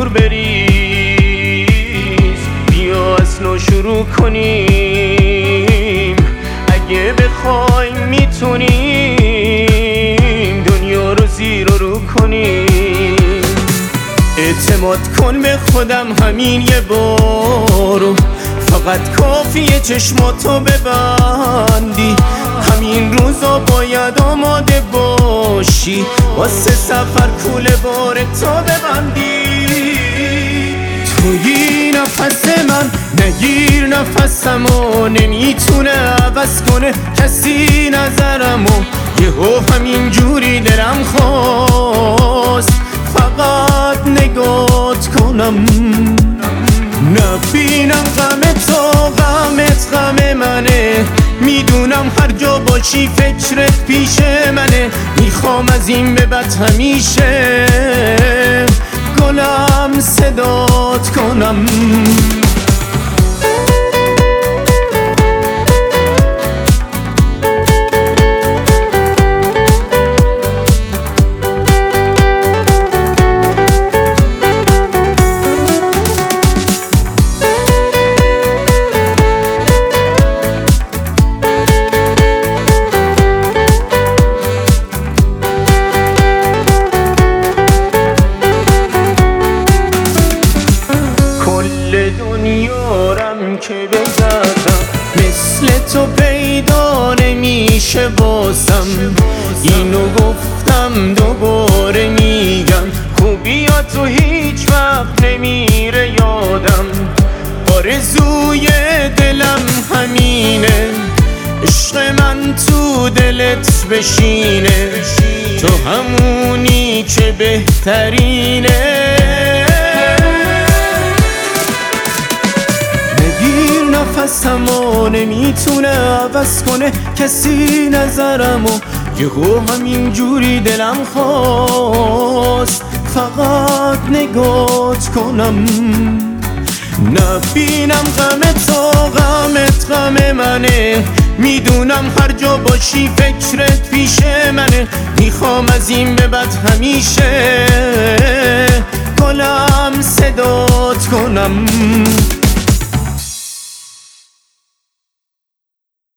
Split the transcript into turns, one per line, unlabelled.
نور بریز، بیا از نو شروع کنیم. اگه بخوایم میتونیم دنیا رو زیر و رو کنیم. اعتماد کن به خودم همین یه بارو، فقط کافیه چشماتو ببندی. همین روزا باید آماده باشی واسه سفر کوله بارتو ببندی. توی نفس من نگیر نفسمو، نمیتونه عوض کنه کسی نظرمو. یهو همین جوری دلم خواست فقط نگات کنم، نبینم غم تو غمت غم منه. میدونم هر جا باشی فکرت پیش منه. میخوام از این به بعد همیشه گلم صدات کنم. دنیارم که بگردم مثل تو پیدا نمیشه باسم. اینو گفتم دوباره میگم، خوبیاتو هیچ وقت نمیره یادم. آرزوی دلم همینه، عشق من تو دلت بشینه. تو همونی که بهترینه. نفسمو نمیتونه عوض کنه کسی نظرمو. یهو همین جوری دلم خواست فقط نگات کنم، نبینم غم تو غمت غم منه. میدونم هر جا باشی فکرت پیش منه. میخوام از این به بعد همیشه گلم صدات کنم.